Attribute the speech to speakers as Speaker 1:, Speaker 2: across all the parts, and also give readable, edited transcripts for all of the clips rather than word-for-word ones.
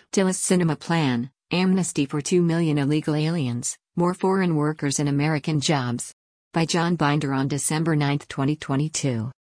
Speaker 1: Tillis Cinema Plan, Amnesty for 2 million illegal aliens, more foreign workers and American jobs. By John Binder on December 9, 2022.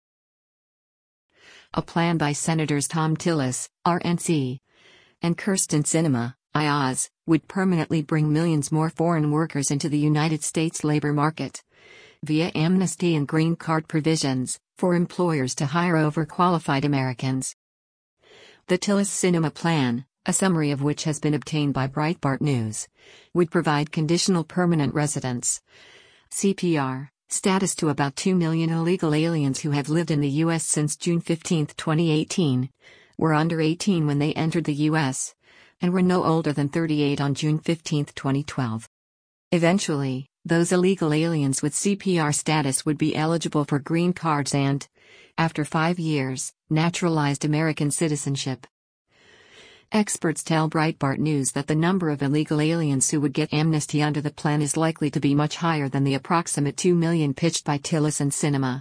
Speaker 1: A plan by Senators Thom Tillis, RNC, and Kyrsten Sinema, IOZ, would permanently bring millions more foreign workers into the United States labor market, via amnesty and green card provisions, for employers to hire overqualified Americans. The Tillis Cinema Plan, a summary of which has been obtained by Breitbart News, would provide conditional permanent residence (CPR) status to about 2 million illegal aliens who have lived in the U.S. since June 15, 2018, were under 18 when they entered the U.S., and were no older than 38 on June 15, 2012. Eventually, those illegal aliens with CPR status would be eligible for green cards and, after 5 years, naturalized American citizenship. Experts tell Breitbart News that the number of illegal aliens who would get amnesty under the plan is likely to be much higher than the approximate 2 million pitched by Tillis and Sinema.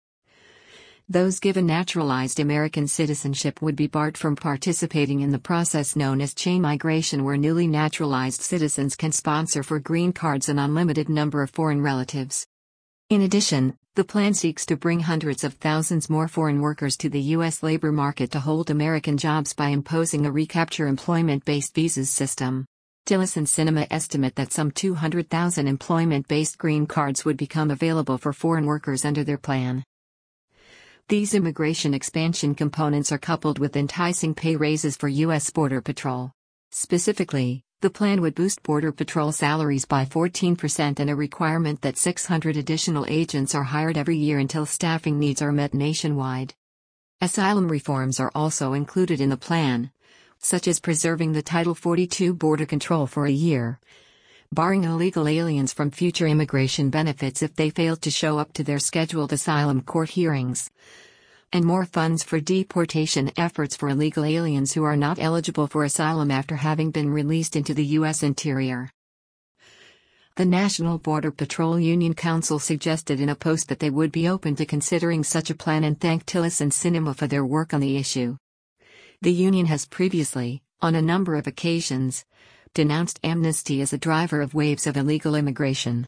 Speaker 1: Those given naturalized American citizenship would be barred from participating in the process known as chain migration, where newly naturalized citizens can sponsor for green cards an unlimited number of foreign relatives. In addition, the plan seeks to bring hundreds of thousands more foreign workers to the U.S. labor market to hold American jobs by imposing a recapture employment-based visas system. Tillis and Sinema estimate that some 200,000 employment-based green cards would become available for foreign workers under their plan. These immigration expansion components are coupled with enticing pay raises for U.S. Border Patrol. Specifically, the plan would boost Border Patrol salaries by 14% and a requirement that 600 additional agents are hired every year until staffing needs are met nationwide. Asylum reforms are also included in the plan, such as preserving the Title 42 border control for a year, barring illegal aliens from future immigration benefits if they failed to show up to their scheduled asylum court hearings, and more funds for deportation efforts for illegal aliens who are not eligible for asylum after having been released into the U.S. interior. The National Border Patrol Union Council suggested in a post that they would be open to considering such a plan and thanked Tillis and Sinema for their work on the issue. The union has previously, on a number of occasions, denounced amnesty as a driver of waves of illegal immigration.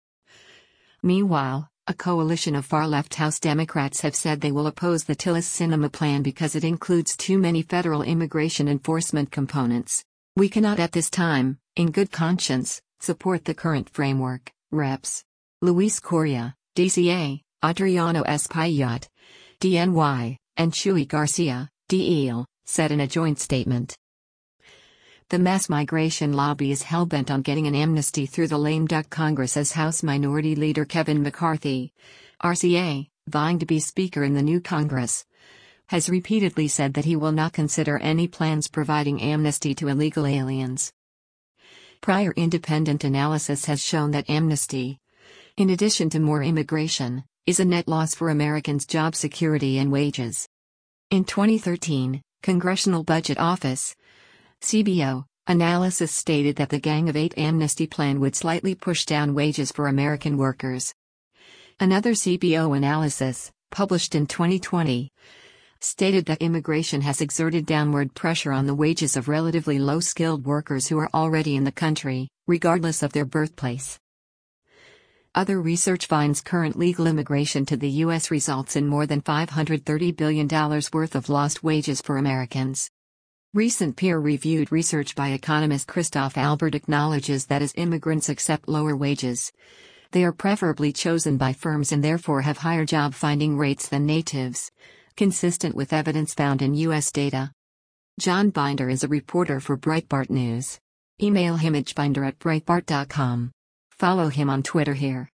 Speaker 1: Meanwhile, a coalition of far-left House Democrats have said they will oppose the Tillis Cinema plan because it includes too many federal immigration enforcement components. "We cannot at this time, in good conscience, support the current framework," Reps. Luis Correa, DCA, Adriano Espaillat, DNY, and Chuy Garcia, DEL, said in a joint statement. The mass migration lobby is hell-bent on getting an amnesty through the lame duck Congress, as House Minority Leader Kevin McCarthy, RCA, vying to be Speaker in the new Congress, has repeatedly said that he will not consider any plans providing amnesty to illegal aliens. Prior independent analysis has shown that amnesty, in addition to more immigration, is a net loss for Americans' job security and wages. In 2013, Congressional Budget Office (CBO) analysis stated that the Gang of Eight amnesty plan would slightly push down wages for American workers. Another CBO analysis, published in 2020, stated that immigration has exerted downward pressure on the wages of relatively low-skilled workers who are already in the country, regardless of their birthplace. Other research finds current legal immigration to the U.S. results in more than $530 billion worth of lost wages for Americans. Recent peer-reviewed research by economist Christoph Albert acknowledges that as immigrants accept lower wages, they are preferably chosen by firms and therefore have higher job-finding rates than natives, consistent with evidence found in U.S. data. John Binder is a reporter for Breitbart News. Email him at binder@breitbart.com. Follow him on Twitter here.